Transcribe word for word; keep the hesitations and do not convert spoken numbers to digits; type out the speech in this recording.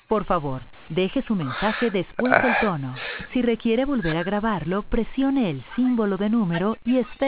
Por favor, deje su mensaje después del tono. Si requiere volver a grabarlo, presione el símbolo de número y espere.